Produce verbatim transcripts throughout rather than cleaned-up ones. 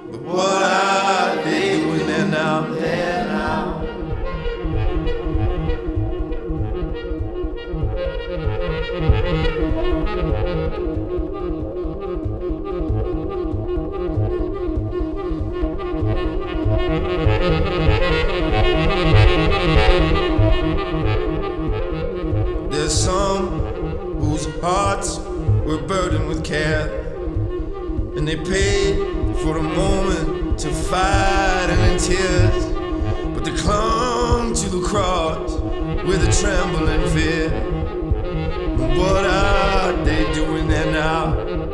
But what are they doing there now? There now. There's some whose hearts were burdened with care, and they paid for a moment to fight and in tears, but they clung to the cross with a trembling fear. But what are they doing there now?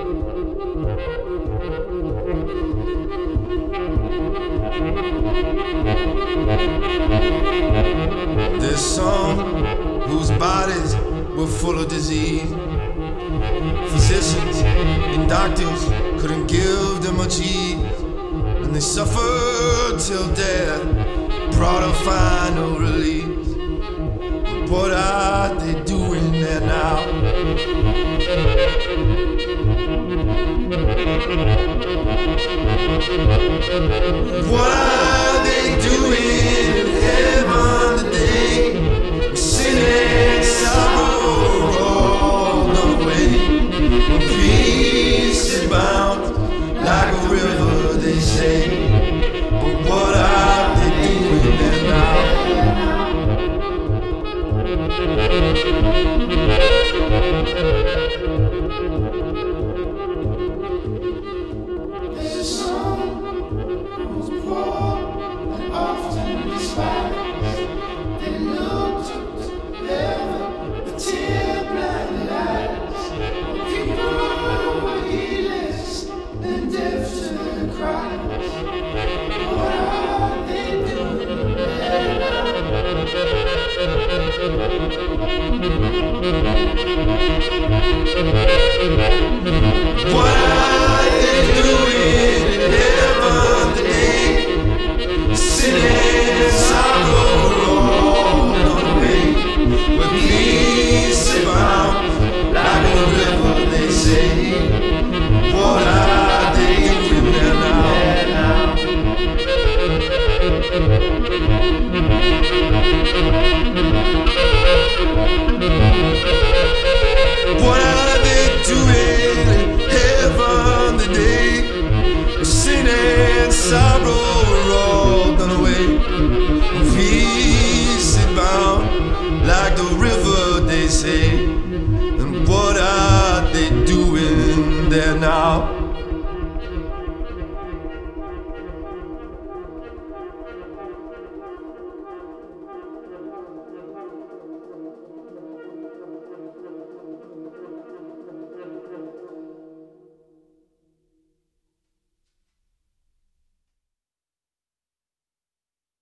There's some whose bodies were full of disease. Physicians and doctors couldn't give them much ease, and they suffered till death brought a final release. What are they doing there now?